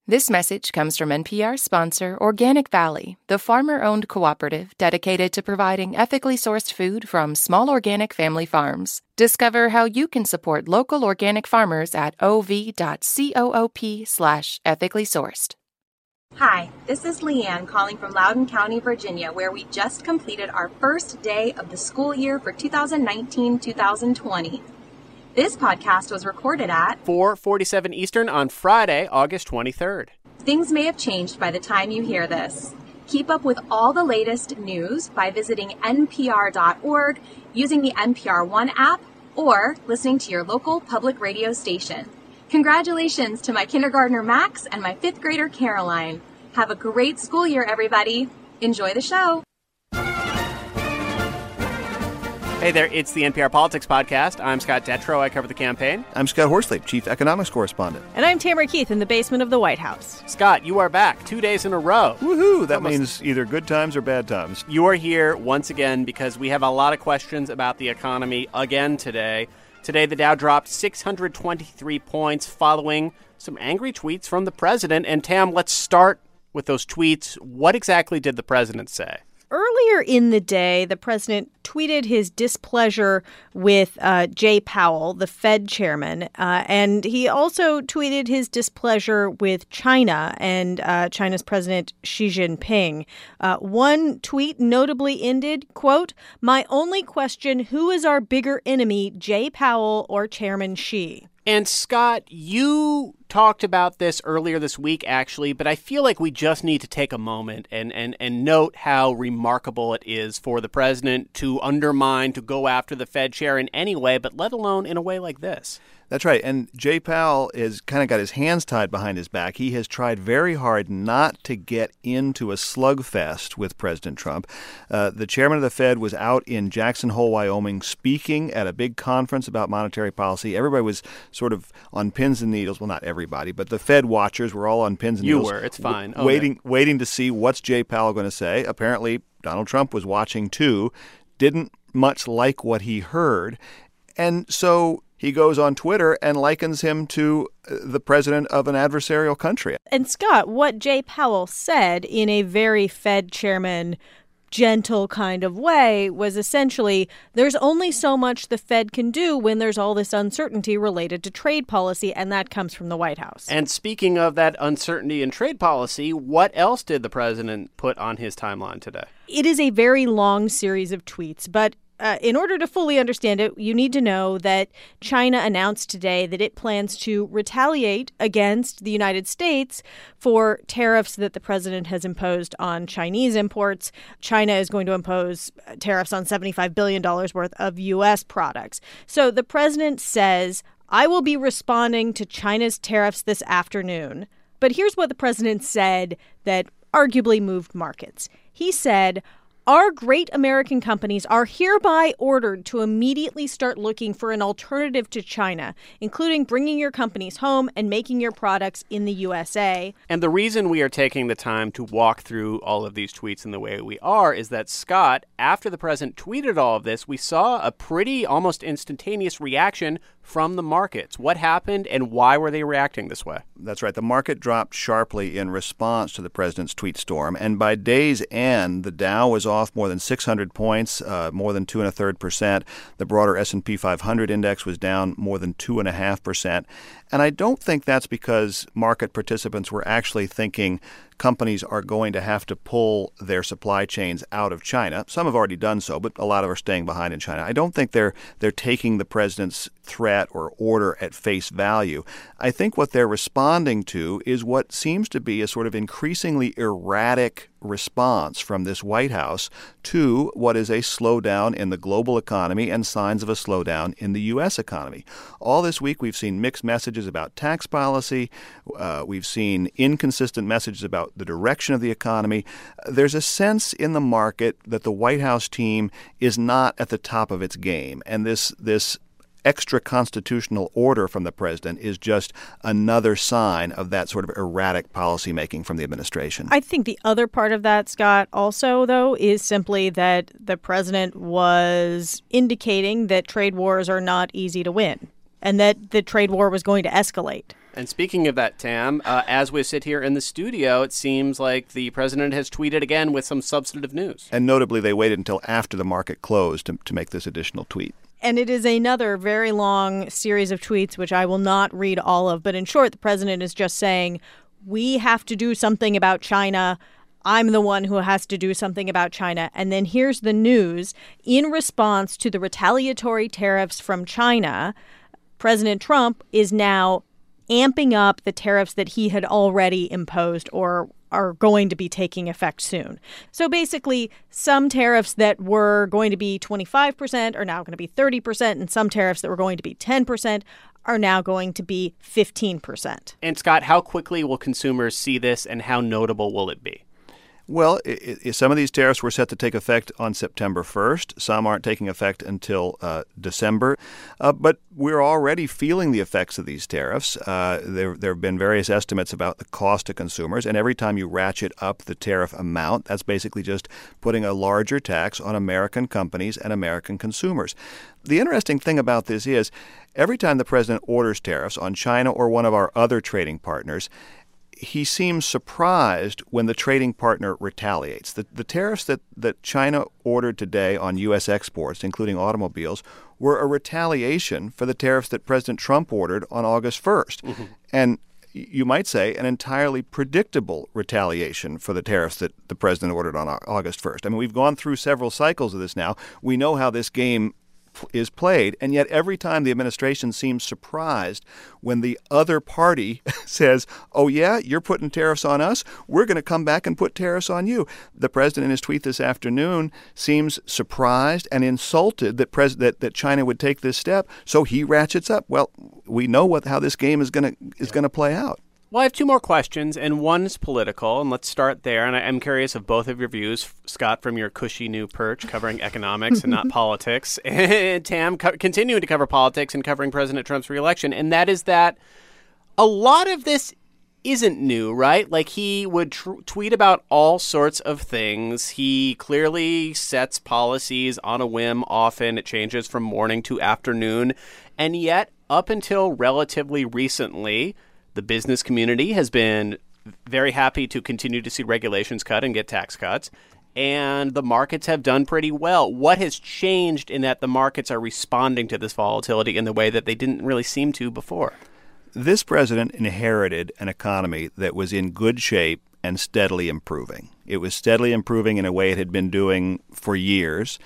This message comes from NPR sponsor Organic Valley, the farmer-owned cooperative dedicated to providing ethically sourced food from small organic family farms. Discover how you can support local organic farmers at ov.coop/ethically sourced. Hi, this is Leanne calling from Loudoun County, Virginia, where we just completed our first day of the school year for 2019-2020. This podcast was recorded at 4:47 Eastern on Friday, August 23rd. Things may have changed by the time you hear this. Keep up with all the latest news by visiting npr.org, using the NPR One app, or listening to your local public radio station. Congratulations to my kindergartner Max and my fifth grader Caroline. Have a great school year, everybody. Enjoy the show. Hey there, it's the NPR Politics Podcast. I'm Scott Detrow. I cover the campaign. I'm Scott Horsley, Chief Economics Correspondent. And I'm Tamara Keith in the basement of the White House. Scott, you are back 2 days in a row. Woohoo! That means either good times or bad times. You are here once again because we have a lot of questions about the economy again today. Today, the Dow dropped 623 points following some angry tweets from the president. And Tam, let's start with those tweets. What exactly did the president say? Earlier in the day, the president tweeted his displeasure with Jay Powell, the Fed chairman, and he also tweeted his displeasure with China and China's President Xi Jinping. One tweet notably ended, quote, "My only question, who is our bigger enemy, Jay Powell or Chairman Xi?" And Scott, you talked about this earlier this week, actually, but I feel like we just need to take a moment and note how remarkable it is for the president to undermine, to go after the Fed chair in any way, but let alone in a way like this. That's right. And Jay Powell has kind of got his hands tied behind his back. He has tried very hard not to get into a slugfest with President Trump. The chairman of the Fed was out in Jackson Hole, Wyoming, speaking at a big conference about monetary policy. Everybody was sort of on pins and needles. Well, not everybody, but the Fed watchers were all on pins and needles. You were. It's fine. Waiting to see what's Jay Powell going to say. Apparently, Donald Trump was watching, too. Didn't much like what he heard. And so he goes on Twitter and likens him to the president of an adversarial country. And Scott, what Jay Powell said in a very Fed chairman gentle kind of way was essentially there's only so much the Fed can do when there's all this uncertainty related to trade policy, and that comes from the White House. And speaking of that uncertainty in trade policy, what else did the president put on his timeline today? It is a very long series of tweets, but in order to fully understand it, you need to know that China announced today that it plans to retaliate against the United States for tariffs that the president has imposed on Chinese imports. China is going to impose tariffs on $75 billion worth of U.S. products. So the president says, I will be responding to China's tariffs this afternoon. But here's what the president said that arguably moved markets. He said, our great American companies are hereby ordered to immediately start looking for an alternative to China, including bringing your companies home and making your products in the USA. And the reason we are taking the time to walk through all of these tweets in the way we are is that, Scott, after the president tweeted all of this, we saw a pretty almost instantaneous reaction from the markets. What happened and why were they reacting this way? That's right. The market dropped sharply in response to the president's tweet storm. And by day's end, the Dow was off more than 600 points, more than 2.33%. The broader S&P 500 index was down more than 2.5%. And I don't think that's because market participants were actually thinking companies are going to have to pull their supply chains out of China. Some have already done so, but a lot of are staying behind in China. I don't think they're taking the president's threat or order at face value. I think what they're responding to is what seems to be a sort of increasingly erratic response from this White House to what is a slowdown in the global economy and signs of a slowdown in the U.S. economy. All this week, we've seen mixed messages about tax policy. We've seen inconsistent messages about the direction of the economy. There's a sense in the market that the White House team is not at the top of its game. And this extra constitutional order from the president is just another sign of that sort of erratic policymaking from the administration. I think the other part of that, Scott, also, though, is simply that the president was indicating that trade wars are not easy to win and that the trade war was going to escalate. And speaking of that, Tam, as we sit here in the studio, it seems like the president has tweeted again with some substantive news. And notably, they waited until after the market closed to make this additional tweet. And it is another very long series of tweets, which I will not read all of. But in short, the president is just saying, we have to do something about China. I'm the one who has to do something about China. And then here's the news. In response to the retaliatory tariffs from China, President Trump is now amping up the tariffs that he had already imposed or are going to be taking effect soon. So basically, some tariffs that were going to be 25% are now going to be 30%, and some tariffs that were going to be 10% are now going to be 15%. And Scott, how quickly will consumers see this, and how notable will it be? Well, some of these tariffs were set to take effect on September 1st. Some aren't taking effect until December. But we're already feeling the effects of these tariffs. There have been various estimates about the cost to consumers. And every time you ratchet up the tariff amount, that's basically just putting a larger tax on American companies and American consumers. The interesting thing about this is every time the president orders tariffs on China or one of our other trading partners, he seems surprised when the trading partner retaliates. The tariffs that China ordered today on U.S. exports, including automobiles, were a retaliation for the tariffs that President Trump ordered on August 1st. Mm-hmm. And you might say an entirely predictable retaliation for the tariffs that the president ordered on August 1st. I mean, we've gone through several cycles of this now. We know how this game is played, and yet every time the administration seems surprised when the other party says, oh yeah, you're putting tariffs on us, we're going to come back and put tariffs on you. The president in his tweet this afternoon seems surprised and insulted that China would take this step, so he ratchets up. Well, we know how this game is going to play out. Well, I have two more questions, and one's political, and let's start there. And I'm curious of both of your views, Scott, from your cushy new perch covering economics and not politics, and Tam continuing to cover politics and covering President Trump's reelection. And that is that a lot of this isn't new, right? Like, he would tweet about all sorts of things. He clearly sets policies on a whim. Often it changes from morning to afternoon. And yet, up until relatively recently, the business community has been very happy to continue to see regulations cut and get tax cuts, and the markets have done pretty well. What has changed in that the markets are responding to this volatility in the way that they didn't really seem to before? This president inherited an economy that was in good shape and steadily improving. It was steadily improving in a way it had been doing for years.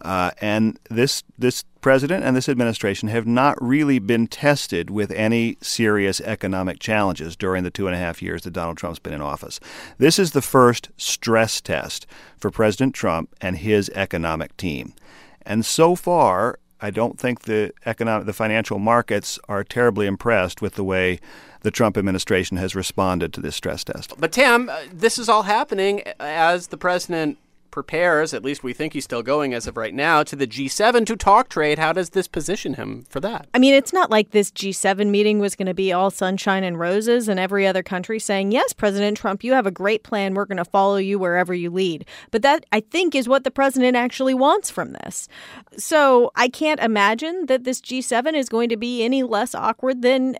And this president and this administration have not really been tested with any serious economic challenges during the 2.5 years that Donald Trump's been in office. This is the first stress test for President Trump and his economic team. And so far, I don't think the financial markets are terribly impressed with the way the Trump administration has responded to this stress test. But Tam, this is all happening as the president prepares, at least we think he's still going as of right now, to the G7 to talk trade. How does this position him for that? I mean, it's not like this G7 meeting was going to be all sunshine and roses and every other country saying, yes, President Trump, you have a great plan. We're going to follow you wherever you lead. But that, I think, is what the president actually wants from this. So I can't imagine that this G7 is going to be any less awkward than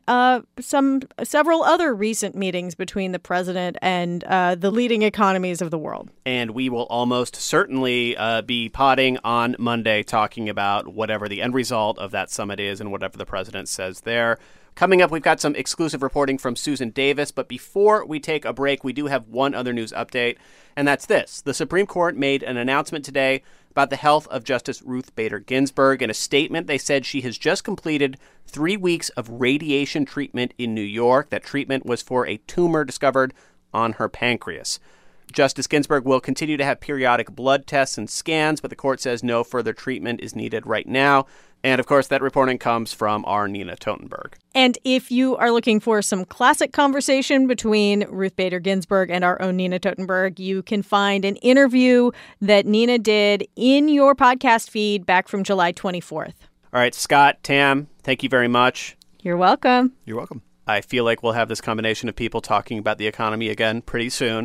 several other recent meetings between the president and the leading economies of the world. And we will almost certainly be podding on Monday talking about whatever the end result of that summit is and whatever the president says there. Coming up, we've got some exclusive reporting from Susan Davis. But before we take a break, we do have one other news update, and that's this. The Supreme Court made an announcement today about the health of Justice Ruth Bader Ginsburg. In a statement, they said she has just completed 3 weeks of radiation treatment in New York. That treatment was for a tumor discovered on her pancreas. Justice Ginsburg will continue to have periodic blood tests and scans, but the court says no further treatment is needed right now. And, of course, that reporting comes from our Nina Totenberg. And if you are looking for some classic conversation between Ruth Bader Ginsburg and our own Nina Totenberg, you can find an interview that Nina did in your podcast feed back from July 24th. All right, Scott, Tam, thank you very much. You're welcome. You're welcome. I feel like we'll have this combination of people talking about the economy again pretty soon.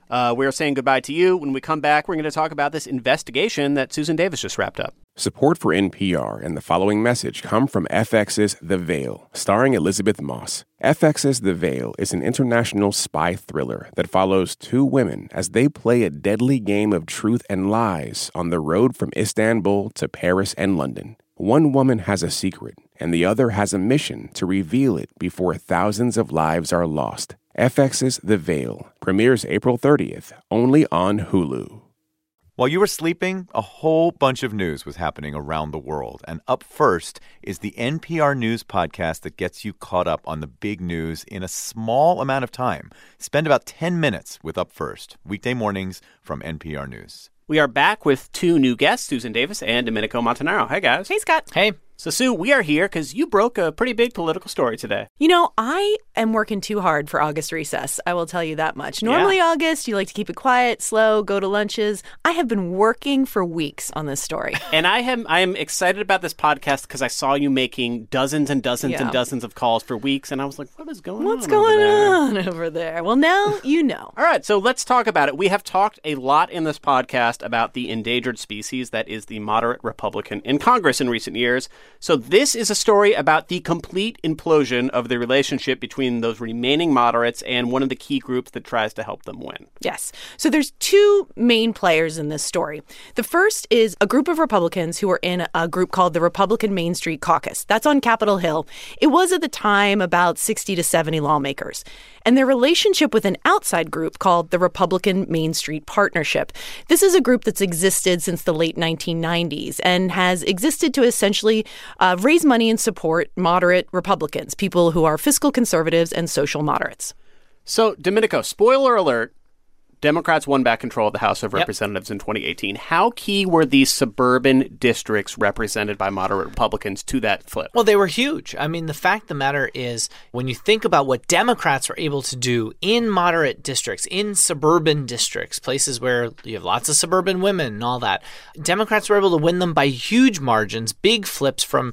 We're saying goodbye to you. When we come back, we're going to talk about this investigation that Susan Davis just wrapped up. Support for NPR and the following message come from FX's The Veil, starring Elizabeth Moss. FX's The Veil is an international spy thriller that follows two women as they play a deadly game of truth and lies on the road from Istanbul to Paris and London. One woman has a secret, and the other has a mission to reveal it before thousands of lives are lost. FX's The Veil premieres April 30th, only on Hulu. While you were sleeping, a whole bunch of news was happening around the world. And up first is the NPR News podcast that gets you caught up on the big news in a small amount of time. Spend about 10 minutes with Up First, weekday mornings from NPR News. We are back with two new guests, Susan Davis and Domenico Montanaro. Hey, guys. Hey, Scott. Hey. So, Sue, we are here because you broke a pretty big political story today. You know, I am working too hard for August recess. I will tell you that much. Normally, August, you like to keep it quiet, slow, go to lunches. I have been working for weeks on this story. And I am excited about this podcast because I saw you making dozens and dozens and dozens of calls for weeks. And I was like, what is going on? What's going on over there? Well, now you know. All right, so let's talk about it. We have talked a lot in this podcast about the endangered species that is the moderate Republican in Congress in recent years. So this is a story about the complete implosion of the relationship between those remaining moderates and one of the key groups that tries to help them win. Yes. So there's two main players in this story. The first is a group of Republicans who are in a group called the Republican Main Street Caucus. That's on Capitol Hill. It was at the time about 60 to 70 lawmakers. And their relationship with an outside group called the Republican Main Street Partnership. This is a group that's existed since the late 1990s and has existed to essentially raise money and support moderate Republicans, people who are fiscal conservatives and social moderates. So, Domenico, spoiler alert, Democrats won back control of the House of Representatives in 2018. How key were these suburban districts represented by moderate Republicans to that flip? Well, they were huge. I mean, the fact of the matter is, when you think about what Democrats were able to do in moderate districts, in suburban districts, places where you have lots of suburban women and all that, Democrats were able to win them by huge margins, big flips from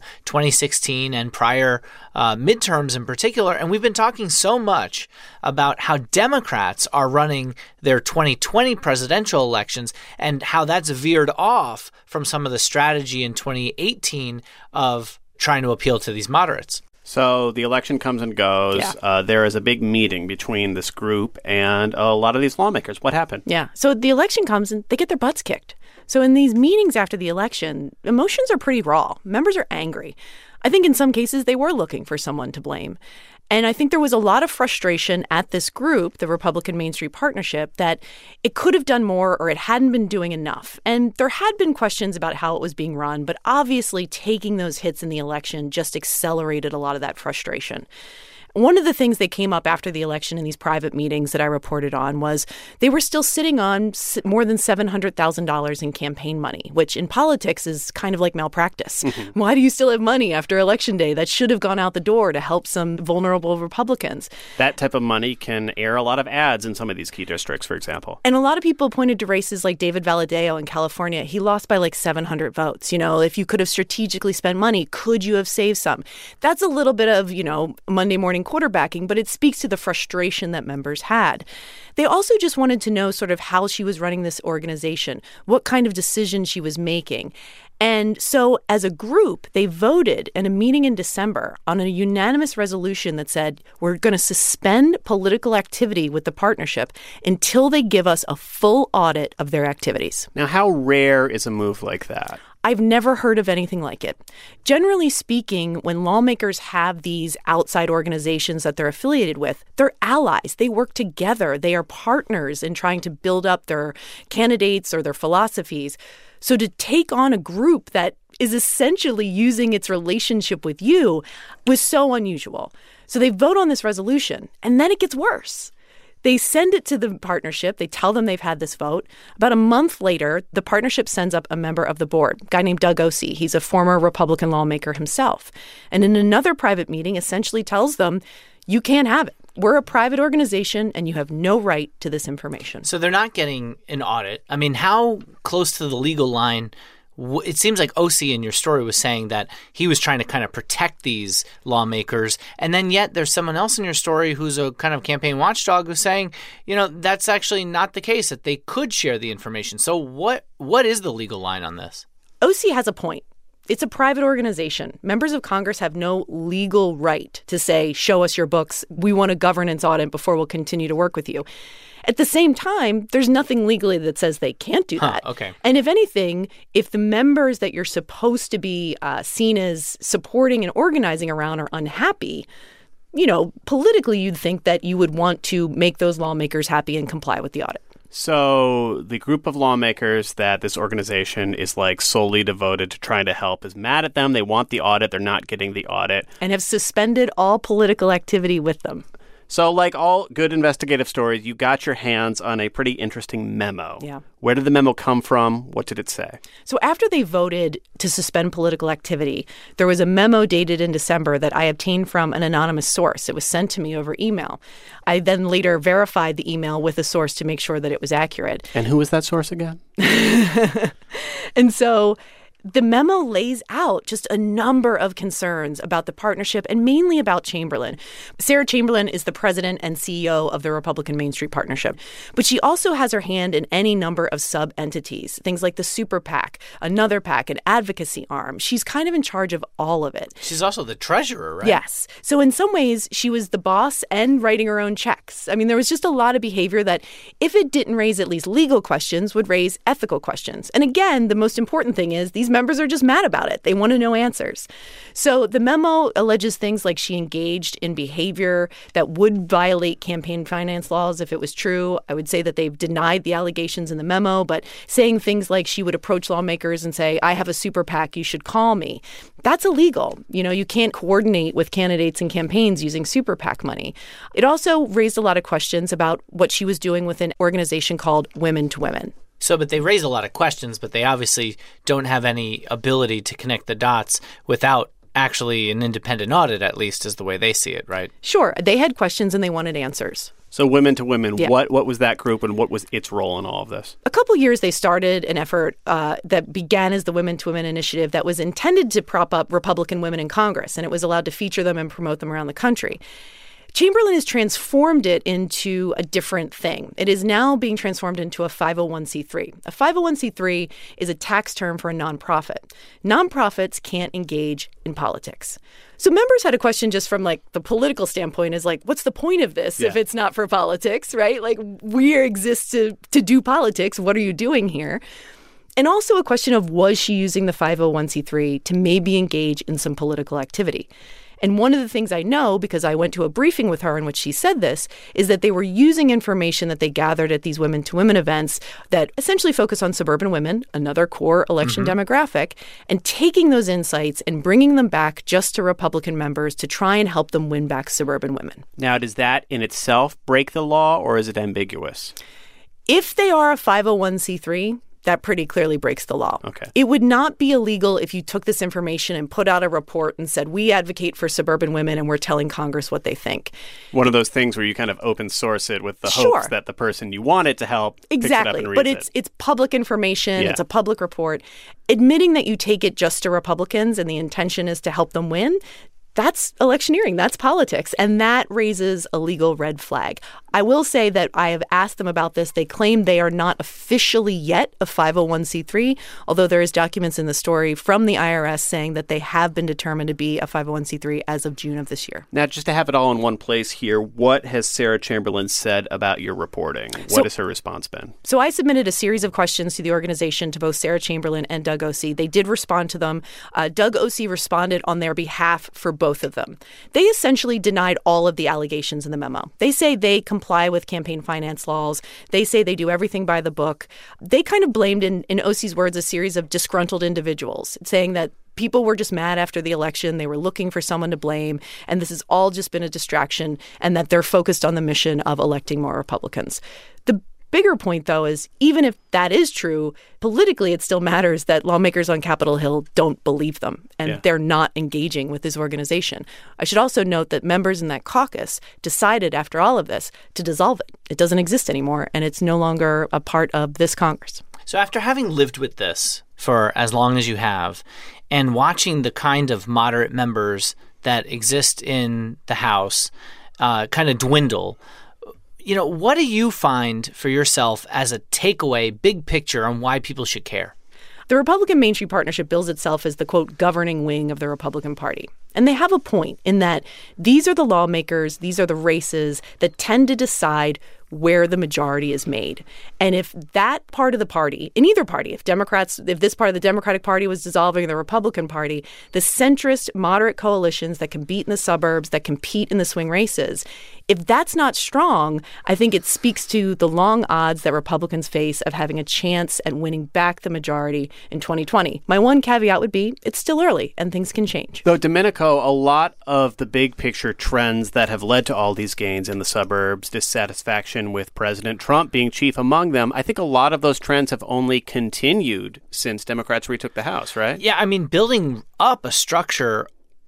2016 and prior midterms in particular. And we've been talking so much about how Democrats are running their 2020 presidential elections and how that's veered off from some of the strategy in 2018 of trying to appeal to these moderates. So the election comes and goes. Yeah. There is a big meeting between this group and a lot of these lawmakers. What happened? Yeah. So the election comes and they get their butts kicked. So in these meetings after the election, emotions are pretty raw. Members are angry. I think in some cases they were looking for someone to blame. And I think there was a lot of frustration at this group, the Republican Main Street Partnership, that it could have done more or it hadn't been doing enough. And there had been questions about how it was being run, but obviously taking those hits in the election just accelerated a lot of that frustration. One of the things that came up after the election in these private meetings that I reported on was they were still sitting on more than $700,000 in campaign money, which in politics is kind of like malpractice. Mm-hmm. Why do you still have money after Election Day that should have gone out the door to help some vulnerable Republicans? That type of money can air a lot of ads in some of these key districts, for example. And a lot of people pointed to races like David Valadao in California. He lost by like 700 votes. You know, if you could have strategically spent money, could you have saved some? That's a little bit of, Monday morning quarterbacking, but it speaks to the frustration that members had. They also just wanted to know sort of how she was running this organization, what kind of decisions she was making. And so as a group, they voted in a meeting in December on a unanimous resolution that said, we're going to suspend political activity with the partnership until they give us a full audit of their activities. Now, how rare is a move like that? I've never heard of anything like it. Generally speaking, when lawmakers have these outside organizations that they're affiliated with, they're allies. They work together. They are partners in trying to build up their candidates or their philosophies. So to take on a group that is essentially using its relationship with you was so unusual. So they vote on this resolution, and then it gets worse. They send it to the partnership. They tell them they've had this vote. About a month later, the partnership sends up a member of the board, a guy named Doug Ose. He's a former Republican lawmaker himself. And in another private meeting, essentially tells them, you can't have it. We're a private organization, and you have no right to this information. So they're not getting an audit. I mean, how close to the legal line it seems like OC in your story was saying that he was trying to kind of protect these lawmakers. And then yet there's someone else in your story who's a kind of campaign watchdog who's saying, that's actually not the case, that they could share the information. So what is the legal line on this? OC has a point. It's a private organization. Members of Congress have no legal right to say, show us your books. We want a governance audit before we'll continue to work with you. At the same time, there's nothing legally that says they can't do that. Okay. And if anything, if the members that you're supposed to be seen as supporting and organizing around are unhappy, politically you'd think that you would want to make those lawmakers happy and comply with the audit. So the group of lawmakers that this organization is solely devoted to trying to help is mad at them. They want the audit. They're not getting the audit. And have suspended all political activity with them. So like all good investigative stories, you got your hands on a pretty interesting memo. Yeah. Where did the memo come from? What did it say? So after they voted to suspend political activity, there was a memo dated in December that I obtained from an anonymous source. It was sent to me over email. I then later verified the email with a source to make sure that it was accurate. And who was that source again? And so the memo lays out just a number of concerns about the partnership and mainly about Chamberlain. Sarah Chamberlain is the president and CEO of the Republican Main Street Partnership, but she also has her hand in any number of sub-entities, things like the Super PAC, another PAC, an advocacy arm. She's kind of in charge of all of it. She's also the treasurer, right? Yes. So in some ways, she was the boss and writing her own checks. I mean, there was just a lot of behavior that, if it didn't raise at least legal questions, would raise ethical questions. And again, the most important thing is these members are just mad about it. They want to know answers. So the memo alleges things like she engaged in behavior that would violate campaign finance laws if it was true. I would say that they've denied the allegations in the memo, but saying things like she would approach lawmakers and say, I have a super PAC, you should call me. That's illegal. You can't coordinate with candidates and campaigns using super PAC money. It also raised a lot of questions about what she was doing with an organization called Women to Women. So, but they raise a lot of questions, but they obviously don't have any ability to connect the dots without actually an independent audit, at least is the way they see it, right? Sure. They had questions and they wanted answers. So Women to Women, yeah. What was that group and what was its role in all of this? A couple years they started an effort that began as the Women to Women initiative that was intended to prop up Republican women in Congress, and it was allowed to feature them and promote them around the country. Chamberlain has transformed it into a different thing. It is now being transformed into a 501c3. A 501c3 is a tax term for a nonprofit. Nonprofits can't engage in politics. So members had a question just from the political standpoint is what's the point of this if it's not for politics, right? We exist to do politics. What are you doing here? And also a question of, was she using the 501c3 to maybe engage in some political activity? And one of the things I know, because I went to a briefing with her in which she said this, is that they were using information that they gathered at these Women to Women events that essentially focus on suburban women, another core election demographic, and taking those insights and bringing them back just to Republican members to try and help them win back suburban women. Now, does that in itself break the law, or is it ambiguous? If they are a 501c3, that pretty clearly breaks the law. Okay. It would not be illegal if you took this information and put out a report and said, we advocate for suburban women and we're telling Congress what they think. One of those things where you kind of open source it with the hopes that the person you want it to help picks it up and reads but it. It's public information. Yeah. It's a public report. Admitting that you take it just to Republicans and the intention is to help them win, that's electioneering. That's politics. And that raises a legal red flag. I will say that I have asked them about this. They claim they are not officially yet a 501c3, although there is documents in the story from the IRS saying that they have been determined to be a 501c3 as of June of this year. Now, just to have it all in one place here, what has Sarah Chamberlain said about your reporting? What has her response been? So I submitted a series of questions to the organization, to both Sarah Chamberlain and Doug Ose. They did respond to them. Doug Ose responded on their behalf for both of them. They essentially denied all of the allegations in the memo. They say they comply with campaign finance laws. They say they do everything by the book. They kind of blamed, in Ose's words, a series of disgruntled individuals, saying that people were just mad after the election. They were looking for someone to blame. And this has all just been a distraction, and that they're focused on the mission of electing more Republicans. The bigger point, though, is even if that is true, politically it still matters that lawmakers on Capitol Hill don't believe them and they're not engaging with this organization. I should also note that members in that caucus decided after all of this to dissolve it. It doesn't exist anymore, and it's no longer a part of this Congress. So after having lived with this for as long as you have, and watching the kind of moderate members that exist in the House kind of dwindle, what do you find for yourself as a takeaway, big picture on why people should care? The Republican Main Street Partnership bills itself as the, quote, governing wing of the Republican Party. And they have a point in that these are the lawmakers, these are the races that tend to decide where the majority is made. And if that part of the party, in either party, if this part of the Democratic Party was dissolving the Republican Party, the centrist, moderate coalitions that compete in the suburbs, that compete in the swing races, if that's not strong, I think it speaks to the long odds that Republicans face of having a chance at winning back the majority in 2020. My one caveat would be it's still early and things can change. Though, Domenico, a lot of the big picture trends that have led to all these gains in the suburbs, dissatisfaction with President Trump being chief among them, I think a lot of those trends have only continued since Democrats retook the House, right? Yeah, I mean, building up a structure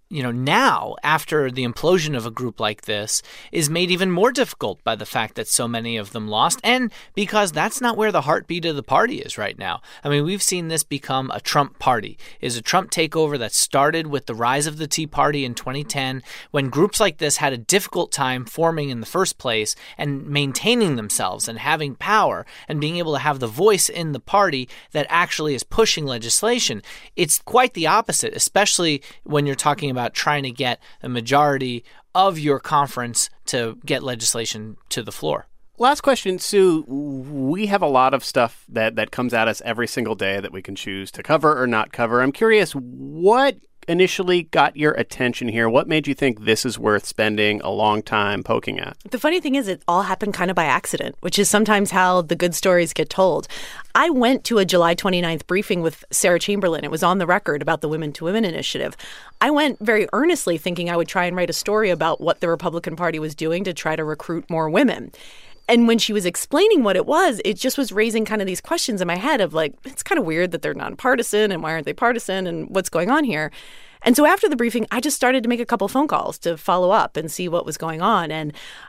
now, after the implosion of a group like this, is made even more difficult by the fact that so many of them lost, and because that's not where the heartbeat of the party is right now. I mean, we've seen this become a Trump party. Is a Trump takeover that started with the rise of the Tea Party in 2010, when groups like this had a difficult time forming in the first place and maintaining themselves and having power and being able to have the voice in the party that actually is pushing legislation. It's quite the opposite, especially when you're talking about trying to get a majority of your conference to get legislation to the floor. Last question, Sue. We have a lot of stuff that comes at us every single day that we can choose to cover or not cover. I'm curious, what initially got your attention here? What made you think this is worth spending a long time poking at? The funny thing is it all happened kind of by accident, which is sometimes how the good stories get told. I went to a July 29th briefing with Sarah Chamberlain. It was on the record about the Women to Women initiative. I went very earnestly thinking I would try and write a story about what the Republican Party was doing to try to recruit more women. And when she was explaining what it was, it just was raising kind of these questions in my head of like, it's kind of weird that they're nonpartisan and why aren't they partisan and what's going on here? And so after the briefing, I just started to make a couple phone calls to follow up and see what was going on. And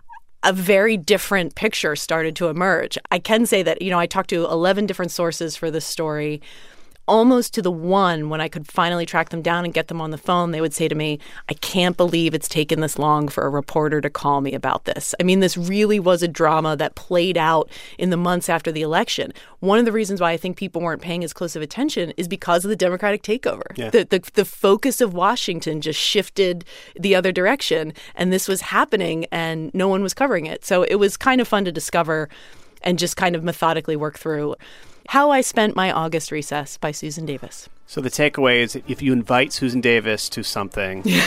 a very different picture started to emerge. I can say that, I talked to 11 different sources for this story. Almost to the one, when I could finally track them down and get them on the phone, they would say to me, I can't believe it's taken this long for a reporter to call me about this. I mean, this really was a drama that played out in the months after the election. One of the reasons why I think people weren't paying as close of attention is because of the Democratic takeover. Yeah. The focus of Washington just shifted the other direction, and this was happening, and no one was covering it. So it was kind of fun to discover and just kind of methodically work through. How I Spent My August Recess by Susan Davis. So the takeaway is if you invite Susan Davis to something, you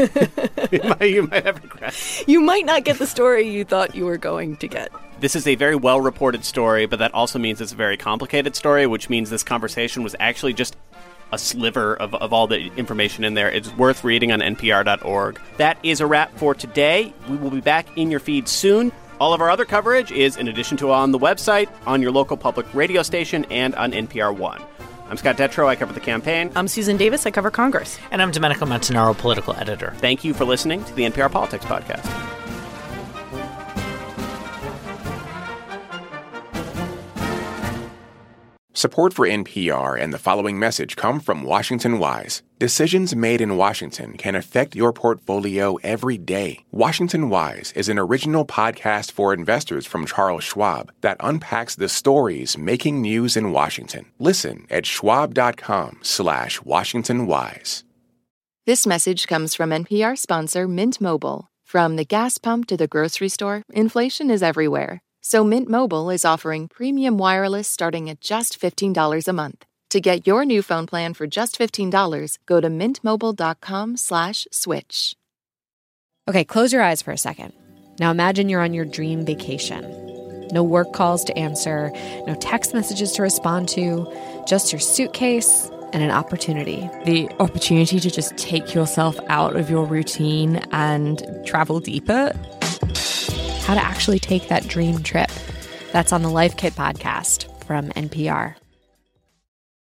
might have regret. You might not get the story you thought you were going to get. This is a very well-reported story, but that also means it's a very complicated story, which means this conversation was actually just a sliver of all the information in there. It's worth reading on NPR.org. That is a wrap for today. We will be back in your feed soon. All of our other coverage is, in addition to on the website, on your local public radio station, and on NPR One. I'm Scott Detrow. I cover the campaign. I'm Susan Davis. I cover Congress. And I'm Domenico Montanaro, political editor. Thank you for listening to the NPR Politics Podcast. Support for NPR and the following message come from Washington Wise. Decisions made in Washington can affect your portfolio every day. Washington Wise is an original podcast for investors from Charles Schwab that unpacks the stories making news in Washington. Listen at schwab.com/Washington Wise. This message comes from NPR sponsor Mint Mobile. From the gas pump to the grocery store, inflation is everywhere. So Mint Mobile is offering premium wireless starting at just $15 a month. To get your new phone plan for just $15, go to mintmobile.com/switch. Okay, close your eyes for a second. Now imagine you're on your dream vacation. No work calls to answer, no text messages to respond to, just your suitcase and an opportunity. The opportunity to just take yourself out of your routine and travel deeper. How to actually take that dream trip. That's on the Life Kit podcast from NPR.